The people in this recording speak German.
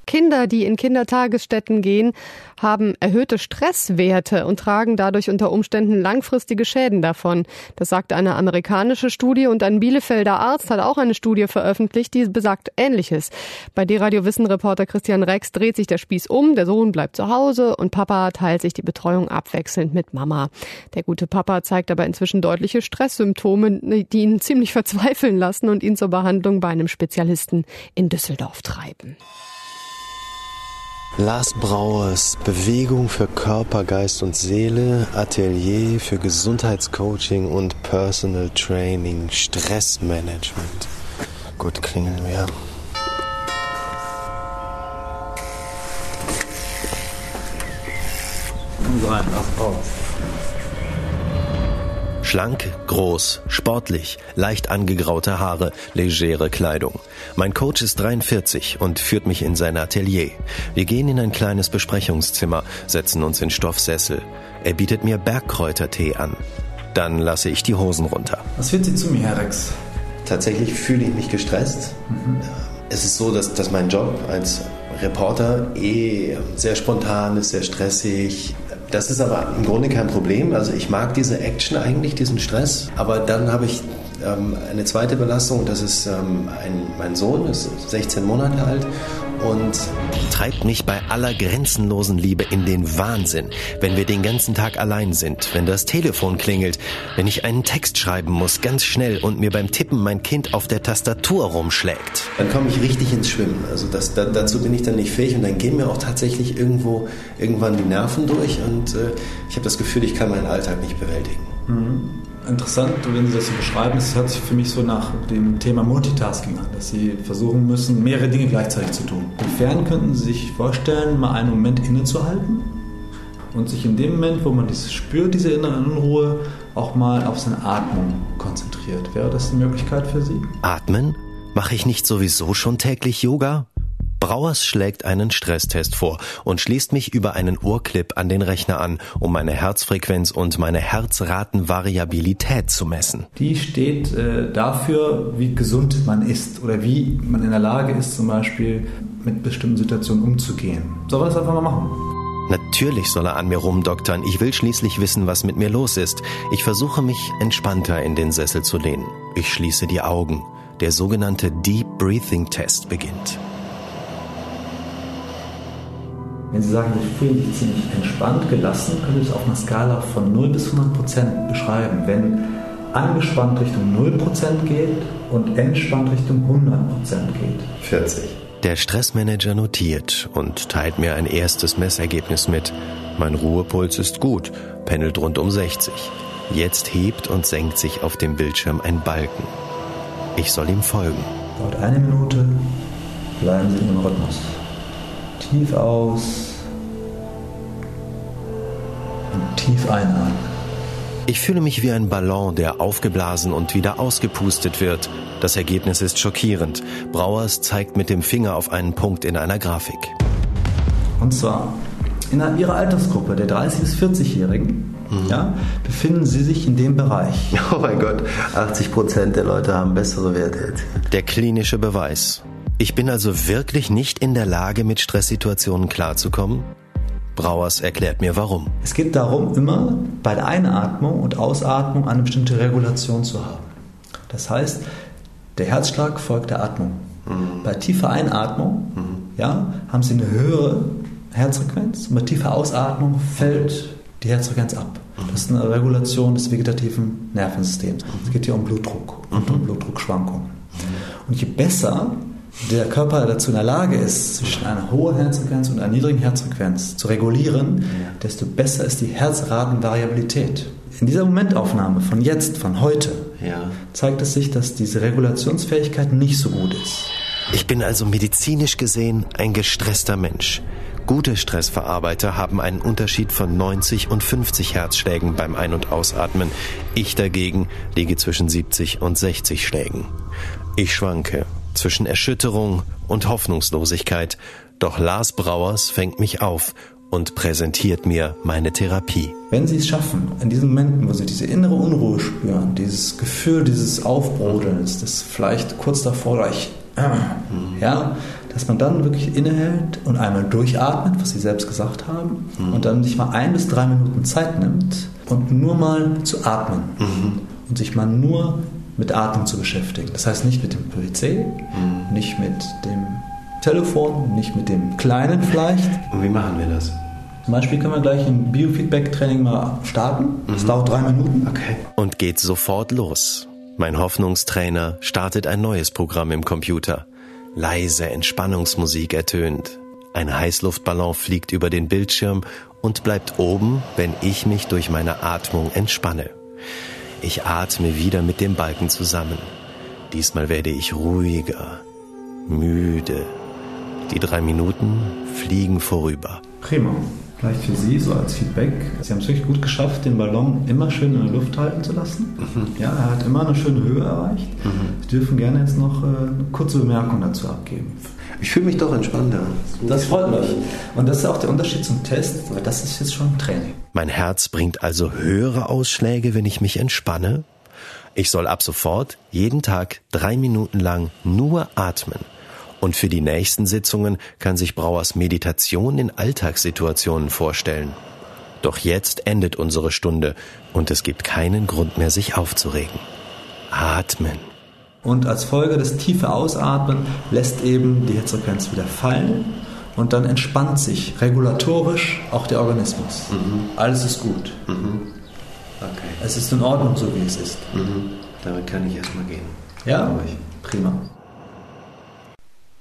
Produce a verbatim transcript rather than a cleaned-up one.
Kinder, die in Kindertagesstätten gehen, haben erhöhte Stresswerte und tragen dadurch unter Umständen langfristige Schäden davon. Das sagt eine amerikanische Studie und ein Bielefelder Arzt hat auch eine Studie veröffentlicht, die besagt Ähnliches. Bei D-Radio Wissen-Reporter Christian Rex dreht sich der Spieß um, der Sohn bleibt zu Hause und Papa teilt sich die Betreuung abwechselnd mit Mama. Der gute Papa zeigt aber inzwischen deutliche Stresssymptome, die ihn ziemlich verzweifeln lassen und ihn zur Behandlung bei einem Spezialisten in Düsseldorf treiben. Lars Brauers, Bewegung für Körper, Geist und Seele, Atelier für Gesundheitscoaching und Personal Training, Stressmanagement. Gut, klingeln wir. Komm rein, Lars Brauers. Schlank, groß, sportlich, leicht angegraute Haare, legere Kleidung. Mein Coach ist dreiundvierzig und führt mich in sein Atelier. Wir gehen in ein kleines Besprechungszimmer, setzen uns in Stoffsessel. Er bietet mir Bergkräutertee an. Dann lasse ich die Hosen runter. Was führt Sie zu mir, Herr Rex? Tatsächlich fühle ich mich gestresst. Mhm. Es ist so, dass, dass mein Job als Reporter eh sehr spontan ist, sehr stressig. Das ist aber im Grunde kein Problem. Also ich mag diese Action eigentlich, diesen Stress. Aber dann habe ich ähm, eine zweite Belastung. Das ist ähm, ein, mein Sohn, ist sechzehn Monate alt und treibt mich bei aller grenzenlosen Liebe in den Wahnsinn, wenn wir den ganzen Tag allein sind, wenn das Telefon klingelt, wenn ich einen Text schreiben muss, ganz schnell und mir beim Tippen mein Kind auf der Tastatur rumschlägt. Dann komme ich richtig ins Schwimmen. Also das, da, dazu bin ich dann nicht fähig und dann gehen mir auch tatsächlich irgendwo irgendwann die Nerven durch und äh, ich habe das Gefühl, ich kann meinen Alltag nicht bewältigen. Mhm. Interessant, wenn Sie das so beschreiben, es hört sich für mich so nach dem Thema Multitasking an, dass Sie versuchen müssen, mehrere Dinge gleichzeitig zu tun. Inwiefern könnten Sie sich vorstellen, mal einen Moment innezuhalten und sich in dem Moment, wo man das spürt, diese innere Unruhe, auch mal auf seine Atmung konzentriert? Wäre das eine Möglichkeit für Sie? Atmen? Mache ich nicht sowieso schon täglich Yoga? Brauers schlägt einen Stresstest vor und schließt mich über einen Ohrclip an den Rechner an, um meine Herzfrequenz und meine Herzratenvariabilität zu messen. Die steht äh, dafür, wie gesund man ist oder wie man in der Lage ist, zum Beispiel mit bestimmten Situationen umzugehen. Sollen wir das einfach mal machen? Natürlich soll er an mir rumdoktern. Ich will schließlich wissen, was mit mir los ist. Ich versuche mich entspannter in den Sessel zu lehnen. Ich schließe die Augen. Der sogenannte Deep Breathing Test beginnt. Wenn Sie sagen, Sie fühlen sich ziemlich entspannt, gelassen, können Sie es auf einer Skala von null bis hundert Prozent beschreiben. Wenn angespannt Richtung null Prozent geht und entspannt Richtung hundert Prozent geht. vierzig. Der Stressmanager notiert und teilt mir ein erstes Messergebnis mit. Mein Ruhepuls ist gut, pendelt rund um sechzig. Jetzt hebt und senkt sich auf dem Bildschirm ein Balken. Ich soll ihm folgen. Dauert eine Minute, bleiben Sie im Rhythmus. Tief aus und tief einatmen. Ich fühle mich wie ein Ballon, der aufgeblasen und wieder ausgepustet wird. Das Ergebnis ist schockierend. Brauers zeigt mit dem Finger auf einen Punkt in einer Grafik. Und zwar, in Ihrer Altersgruppe, der dreißig- bis vierzig-Jährigen, mhm. ja, befinden Sie sich in dem Bereich. Oh mein Gott, achtzig Prozent der Leute haben bessere Werte. Der klinische Beweis. Ich bin also wirklich nicht in der Lage, mit Stresssituationen klarzukommen? Brauers erklärt mir, warum. Es geht darum, immer bei der Einatmung und Ausatmung eine bestimmte Regulation zu haben. Das heißt, der Herzschlag folgt der Atmung. Mhm. Bei tiefer Einatmung mhm. ja, haben Sie eine höhere Herzfrequenz und bei tiefer Ausatmung fällt die Herzfrequenz ab. Mhm. Das ist eine Regulation des vegetativen Nervensystems. Mhm. Es geht hier um Blutdruck und um Blutdruckschwankungen. Mhm. Und je besser der Körper dazu in der Lage ist, zwischen einer hohen Herzfrequenz und einer niedrigen Herzfrequenz zu regulieren, desto besser ist die Herzratenvariabilität. In dieser Momentaufnahme von jetzt, von heute, ja. zeigt es sich, dass diese Regulationsfähigkeit nicht so gut ist. Ich bin also medizinisch gesehen ein gestresster Mensch. Gute Stressverarbeiter haben einen Unterschied von neunzig und fünfzig Herzschlägen beim Ein- und Ausatmen. Ich dagegen liege zwischen siebzig und sechzig Schlägen. Ich schwanke zwischen Erschütterung und Hoffnungslosigkeit. Doch Lars Brauers fängt mich auf und präsentiert mir meine Therapie. Wenn Sie es schaffen, in diesen Momenten, wo Sie diese innere Unruhe spüren, dieses Gefühl dieses Aufbrodelns, das vielleicht kurz davor gleich, äh, ja, dass man dann wirklich innehält und einmal durchatmet, was Sie selbst gesagt haben, mhm. und dann sich mal ein bis drei Minuten Zeit nimmt und nur mal zu atmen mhm. und sich mal nur mit Atmung zu beschäftigen. Das heißt nicht mit dem P C, mhm. nicht mit dem Telefon, nicht mit dem Kleinen vielleicht. Und wie machen wir das? Zum Beispiel können wir gleich ein Biofeedback-Training mal starten. Das mhm. dauert drei Minuten. Okay. Und geht sofort los. Mein Hoffnungstrainer startet ein neues Programm im Computer. Leise Entspannungsmusik ertönt. Ein Heißluftballon fliegt über den Bildschirm und bleibt oben, wenn ich mich durch meine Atmung entspanne. Ich atme wieder mit dem Balken zusammen. Diesmal werde ich ruhiger, müde. Die drei Minuten fliegen vorüber. Prima. Vielleicht für Sie so als Feedback. Sie haben es wirklich gut geschafft, den Ballon immer schön in der Luft halten zu lassen. Mhm. Ja, er hat immer eine schöne Höhe erreicht. Mhm. Sie dürfen gerne jetzt noch eine kurze Bemerkung dazu abgeben. Ich fühle mich doch entspannter. Das freut mich. Und das ist auch der Unterschied zum Test, weil das ist jetzt schon ein Training. Mein Herz bringt also höhere Ausschläge, wenn ich mich entspanne. Ich soll ab sofort jeden Tag drei Minuten lang nur atmen. Und für die nächsten Sitzungen kann sich Brauers Meditation in Alltagssituationen vorstellen. Doch jetzt endet unsere Stunde und es gibt keinen Grund mehr, sich aufzuregen. Atmen. Und als Folge des tiefe Ausatmen lässt eben die Herzfrequenz wieder fallen und dann entspannt sich regulatorisch auch der Organismus. Mhm. Alles ist gut. Mhm. Okay. Es ist in Ordnung, so wie es ist. Mhm. Damit kann ich erstmal gehen. Ja, prima.